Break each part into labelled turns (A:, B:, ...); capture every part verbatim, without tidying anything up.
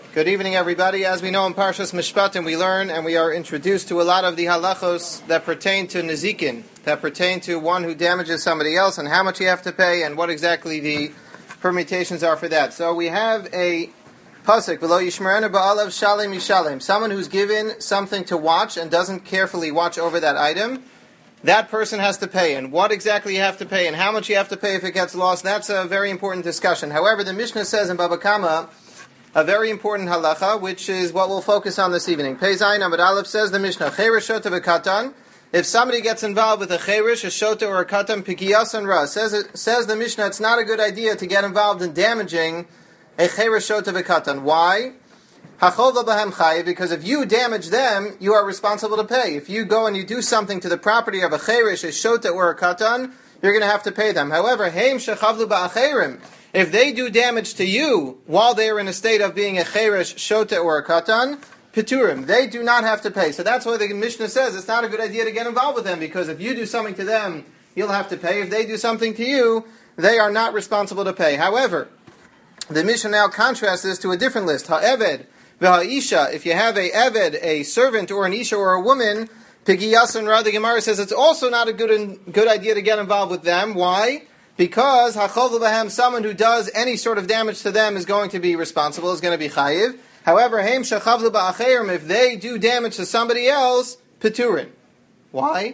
A: Good evening, everybody. As we know in Parshas Mishpatim, we learn and we are introduced to a lot of the halachos that pertain to nezikin, that pertain to one who damages somebody else and how much you have to pay and what exactly the permutations are for that. So we have a pasuk, V'lo yishmerenu ba'alav shalem yishalem, someone who's given something to watch and doesn't carefully watch over that item. That person has to pay, and what exactly you have to pay and how much you have to pay if it gets lost, that's a very important discussion. However, the Mishnah says in Baba Kama a very important halacha, which is what we'll focus on this evening. Pei Zayin Amud Aleph says the Mishnah, Cheirish shota v'katan, if somebody gets involved with a cheirish, a shota, or a katan, pikiyasan ra, says, it, says the Mishnah, it's not a good idea to get involved in damaging a cheirish shota v'katan. Why? Hachova b'hem chayiv, because if you damage them, you are responsible to pay. If you go and you do something to the property of a cheirish, a shota, or a katan, you're going to have to pay them. However, heim shechavlu ba'acherim, if they do damage to you while they are in a state of being a cheirish, shota, or a katan, piturim, they do not have to pay. So that's why the Mishnah says it's not a good idea to get involved with them, because if you do something to them, you'll have to pay. If they do something to you, they are not responsible to pay. However, the Mishnah now contrasts this to a different list. Ha'eved v'ha'isha, if you have a eved, a servant, or an isha, or a woman, pigiyasan ra, the Gemara says it's also not a good, good idea to get involved with them. Why? Because hachol b'hem, someone who does any sort of damage to them is going to be responsible, is going to be chayiv. However, heim shechavlu ba'acherim, if they do damage to somebody else, peturin. Why?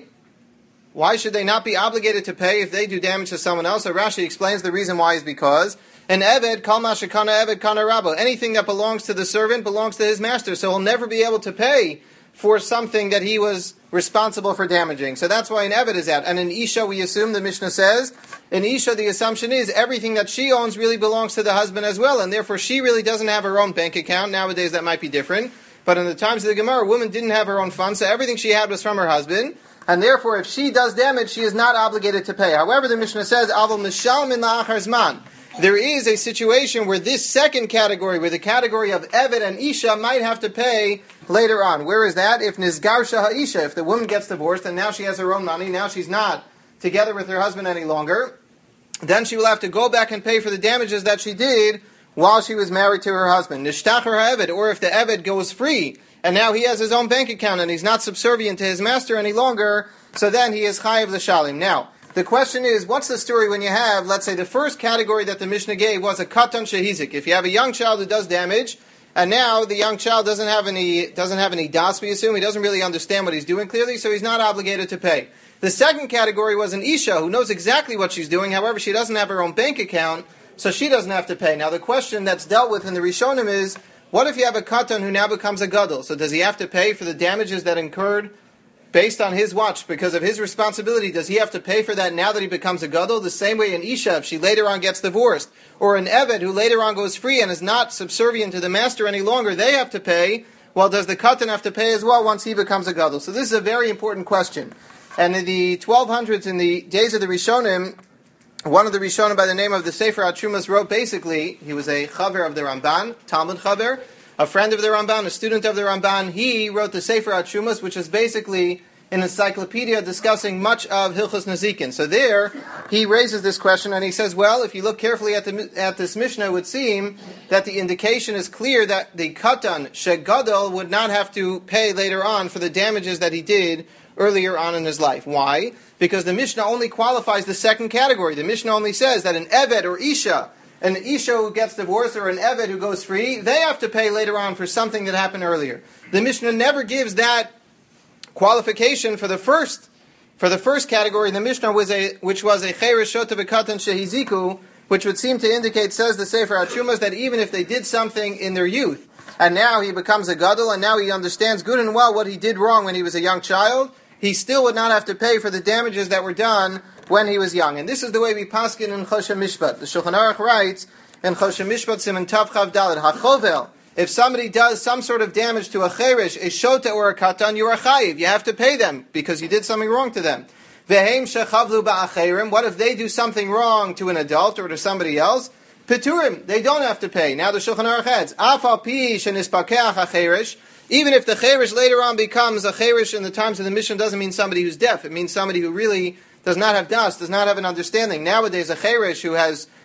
A: Why should they not be obligated to pay if they do damage to someone else? So Rashi explains the reason why is because an eved, kal mashakana eved kana rabbo, anything that belongs to the servant belongs to his master, so he'll never be able to pay for something that he was responsible for damaging. So that's why an eved is out. And an isha, we assume, the Mishnah says, an isha, the assumption is everything that she owns really belongs to the husband as well, and therefore she really doesn't have her own bank account. Nowadays that might be different, but in the times of the Gemara, a woman didn't have her own funds, so everything she had was from her husband, and therefore if she does damage, she is not obligated to pay. However, the Mishnah says, Aval mishal min la'achar zman, there is a situation where this second category, where the category of eved and isha, might have to pay later on. Where is that? If nizgarsha ha'isha, if the woman gets divorced and now she has her own money, now she's not together with her husband any longer, then she will have to go back and pay for the damages that she did while she was married to her husband. Nishtachar ha'eved, or if the eved goes free and now he has his own bank account and he's not subservient to his master any longer, so then he is chayiv l'shalim. Now, the question is, what's the story when you have, let's say, the first category that the Mishnah gave was a katan shehizik. If you have a young child who does damage, and now the young child doesn't have any doesn't have any das, we assume, he doesn't really understand what he's doing clearly, so he's not obligated to pay. The second category was an isha who knows exactly what she's doing, however, she doesn't have her own bank account, so she doesn't have to pay. Now, the question that's dealt with in the Rishonim is, what if you have a katan who now becomes a gadol? So does he have to pay for the damages that incurred based on his watch, because of his responsibility? Does he have to pay for that now that he becomes a gadol? The same way an isha, if she later on gets divorced, or an eved who later on goes free and is not subservient to the master any longer, they have to pay. Well, does the katan have to pay as well once he becomes a gadol? So this is a very important question. And in the twelve hundreds, in the days of the Rishonim, one of the Rishonim by the name of the Sefer HaTrumas wrote basically, he was a chaver of the Ramban, Talmud chaver, a friend of the Ramban, a student of the Ramban. He wrote the Sefer HaTrumas, which is basically an encyclopedia discussing much of Hilchos Nezikin. So there, he raises this question, and he says, well, if you look carefully at the at this Mishnah, it would seem that the indication is clear that the Katan, Shegadol, would not have to pay later on for the damages that he did earlier on in his life. Why? Because the Mishnah only qualifies the second category. The Mishnah only says that an Eved or Isha, an Isha who gets divorced or an Eved who goes free, they have to pay later on for something that happened earlier. The Mishnah never gives that qualification for the first for the first category. The Mishnah was a which was a cheirish shota v'katan shehiziku, which would seem to indicate, says the Sefer HaTrumas, that even if they did something in their youth and now he becomes a gadol and now he understands good and well what he did wrong when he was a young child, he still would not have to pay for the damages that were done when he was young. And this is the way we paskin in Choshen Mishpat. The Shulchan Aruch writes in Choshen Mishpat Siman Tav Chav Daled, Hachovel, if somebody does some sort of damage to a cheirish, a shota, or a katan, you are chayiv. You have to pay them because you did something wrong to them. Veheim shechavlu ba'acherim. What if they do something wrong to an adult or to somebody else? Peturim. They don't have to pay. Now the Shulchan Aruch adds, Afal pi shenispakeach hacheirish. Even if the cheirish later on becomes a cheirish in the times of the Mishnah, doesn't mean somebody who's deaf. It means somebody who really does not have das, does not have an understanding. Nowadays, a cheirish who has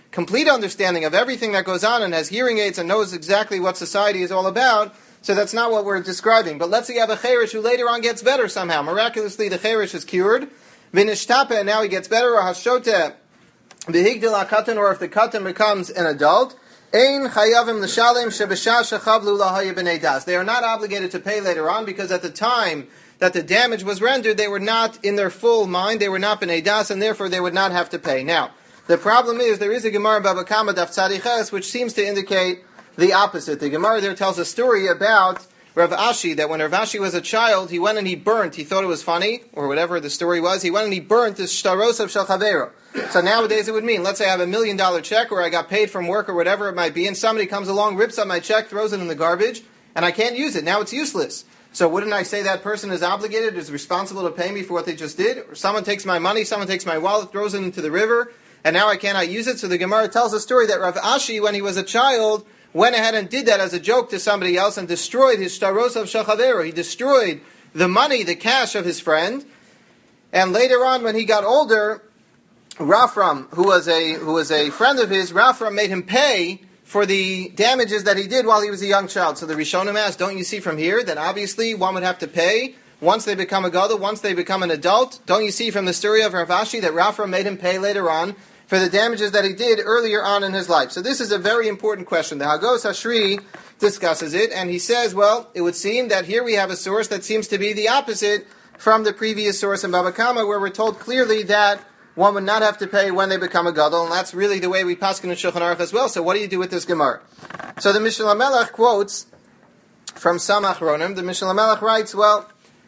A: complete understanding of everything that goes on and has hearing aids and knows exactly what society is all about. So that's not what we're describing. But let's say you have a cherish who later on gets better somehow. Miraculously, the cherish is cured. V'nishtapa, and now he gets better. Or hashoteh, v'higdil ha'katan, or if the katan becomes an adult, ein chayavim l'shalem shebeshah shechavlu lahaya b'nei das. They are not obligated to pay later on because at the time that the damage was rendered, they were not in their full mind, they were not b'nei das, and therefore they would not have to pay. Now, the problem is, there is a Gemara in Baba Kama Daf Tzadiches which seems to indicate the opposite. The Gemara there tells a story about Rav Ashi, that when Rav Ashi was a child, he went and he burnt, he thought it was funny, or whatever the story was, he went and he burnt the shtaros of Shel Chavero. So nowadays it would mean, let's say I have a million dollar check, or I got paid from work, or whatever it might be, and somebody comes along, rips up my check, throws it in the garbage, and I can't use it. Now it's useless. So wouldn't I say that person is obligated, is responsible to pay me for what they just did? Or someone takes my money, someone takes my wallet, throws it into the river, and now I cannot use it? So the Gemara tells a story that Rav Ashi, when he was a child, went ahead and did that as a joke to somebody else and destroyed his shtaros of Shachavero. He destroyed the money, the cash of his friend. And later on, when he got older, Rafram, who was a who was a friend of his, Rafram made him pay for the damages that he did while he was a young child. So the Rishonim asked, don't you see from here that obviously one would have to pay once they become a gadol, once they become an adult? Don't you see from the story of Rav Ashi that Rafram made him pay later on for the damages that he did earlier on in his life? So this is a very important question. The Hagos Hashri discusses it, and he says, well, it would seem that here we have a source that seems to be the opposite from the previous source in Baba Kama, where we're told clearly that one would not have to pay when they become a gadol, and that's really the way we paskin in Shulchan Aruch as well. So what do you do with this Gemara? So the Mishnah Melech quotes from Samach Ronim. The Mishnah Melech writes, well,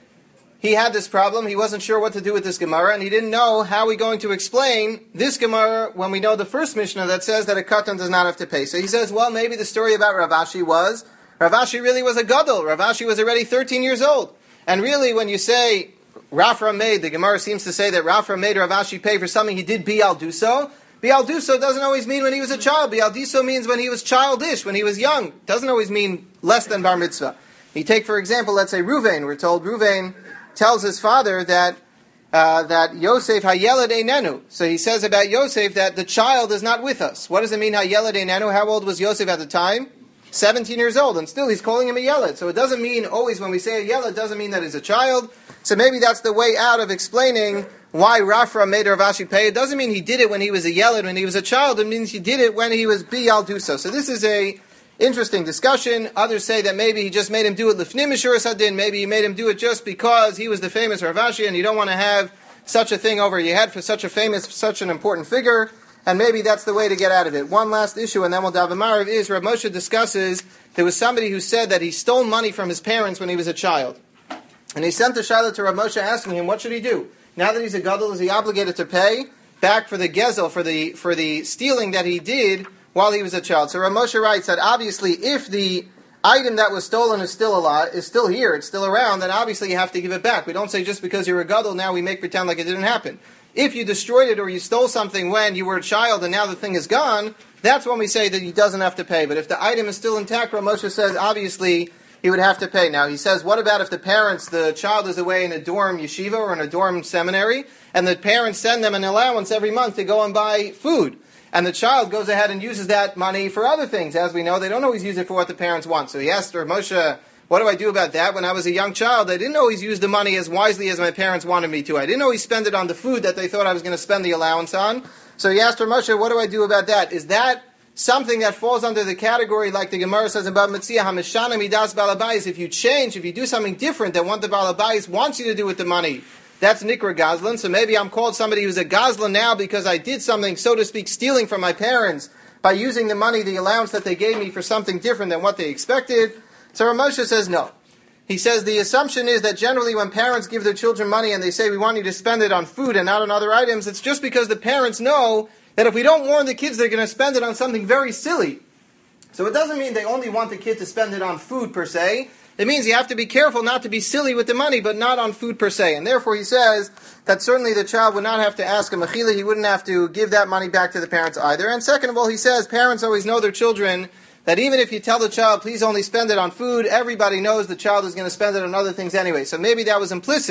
A: he had this problem, he wasn't sure what to do with this Gemara, and he didn't know how we're going to explain this Gemara when we know the first Mishnah that says that a katan does not have to pay. So he says, well, maybe the story about Rav Ashi was, Rav Ashi really was a gadol. Rav Ashi was already thirteen years old. And really, when you say, Rafram made, the Gemara seems to say that Rafram made Rav Ashi pay for something he did Bial Duso. Bial Duso doesn't always mean when he was a child. Bial Duso means when he was childish, when he was young. It doesn't always mean less than Bar Mitzvah. You take, for example, let's say Ruvain. We're told Ruvain tells his father that uh, that Yosef Hayelad Einenu. So he says about Yosef that the child is not with us. What does it mean Hayelad Einenu? How old was Yosef at the time? seventeen years old, and still he's calling him a Yelad. So it doesn't mean always when we say a Yelad, it doesn't mean that he's a child. So maybe that's the way out of explaining why Rafra made Rav Ashi pay. It doesn't mean he did it when he was a Yelad, when he was a child. It means he did it when he was Biyal Duso. So this is a interesting discussion. Others say that maybe he just made him do it lifnim mishuras hadin. Maybe he made him do it just because he was the famous Rav Ashi, and you don't want to have such a thing over your head for such a famous, such an important figure. And maybe that's the way to get out of it. One last issue, and then we'll daven Marav, is Rav Moshe discusses there was somebody who said that he stole money from his parents when he was a child. And he sent a shayla to Rav Moshe asking him, what should he do? Now that he's a gadol, is he obligated to pay back for the gezel, for the for the stealing that he did while he was a child? So Rav Moshe writes that obviously if the item that was stolen is still alive, is still here, it's still around, then obviously you have to give it back. We don't say just because you're a gadol, now we make pretend like it didn't happen. If you destroyed it or you stole something when you were a child and now the thing is gone, that's when we say that he doesn't have to pay. But if the item is still intact, Rav Moshe says obviously he would have to pay. Now he says, what about if the parents, the child is away in a dorm yeshiva or in a dorm seminary, and the parents send them an allowance every month to go and buy food, and the child goes ahead and uses that money for other things? As we know, they don't always use it for what the parents want. So he asked Rav Moshe, what do I do about that? When I was a young child, I didn't always use the money as wisely as my parents wanted me to. I didn't always spend it on the food that they thought I was going to spend the allowance on. So he asked Rav Moshe, what do I do about that? Is that something that falls under the category, like the Gemara says about Metzia, Hamishana Midas Balabais? If you change, if you do something different than what the Balabais wants you to do with the money, that's Nikra Gazlan. So maybe I'm called somebody who's a Gazlan now because I did something, so to speak, stealing from my parents by using the money, the allowance that they gave me for something different than what they expected. So Rav Moshe says no. He says the assumption is that generally when parents give their children money and they say we want you to spend it on food and not on other items, it's just because the parents know that if we don't warn the kids, they're going to spend it on something very silly. So it doesn't mean they only want the kid to spend it on food per se. It means you have to be careful not to be silly with the money, but not on food per se. And therefore he says that certainly the child would not have to ask a mechila. He wouldn't have to give that money back to the parents either. And second of all, he says parents always know their children, that even if you tell the child, please only spend it on food, everybody knows the child is going to spend it on other things anyway. So maybe that was implicit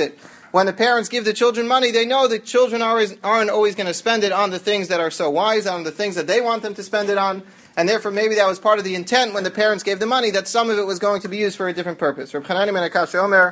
A: when the parents give the children money, they know that children are, aren't always going to spend it on the things that are so wise, on the things that they want them to spend it on, and therefore maybe that was part of the intent when the parents gave the money, that some of it was going to be used for a different purpose. Reb Chanani ben Akash Omer,